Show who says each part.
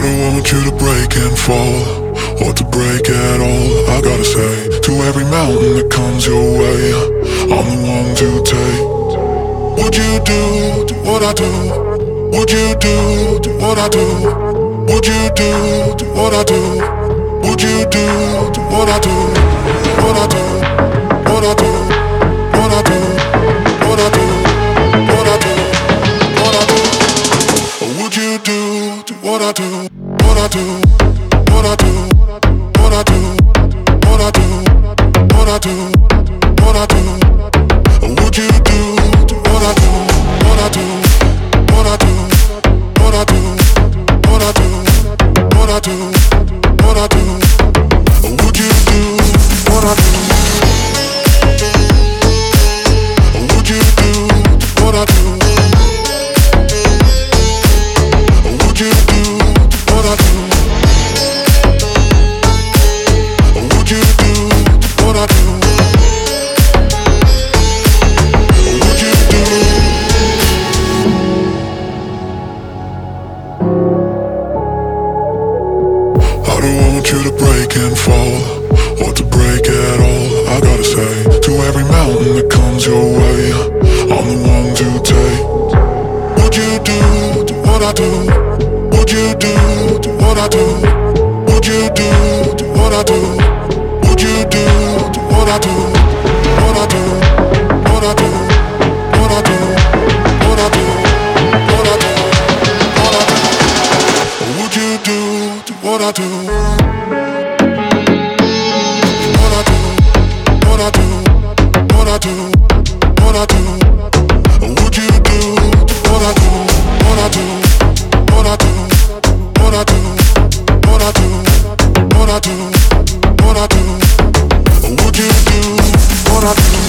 Speaker 1: don't want you to break and fall, or to break at all. I gotta say, to every mountain that comes your way, I'm the one to take. Would you do what I do? Would you do what I do? Would you do what I do? Would you do what I do? What I do? What I do? What I do? What I do? What I do? What I do? Or would you do what I do? What I do? What I do? What I do? What I do? What I do? What I do? Or would you do what I do? What I do? What I do? What I do? What I do? What I do? What I do? Or would you do what I do? Or would you do what I do? Or would you do what I do? Or would you do what I do? Or would you do? I don't want you to break and fall, or to break at all. I gotta say, to every mountain that comes your way, I'm the one to take. Would you do what I do? Would you do what I do? Would you do what I do? Would you do what I do? What I do? What I do? What I do? What I do? What I do? What I do? Or would you do what I do? What I do? What I do? What I do? What I do? Or would you do what I do? What I do? What I do? What I do? What I do? What I do? What I do? Or would you do what I do?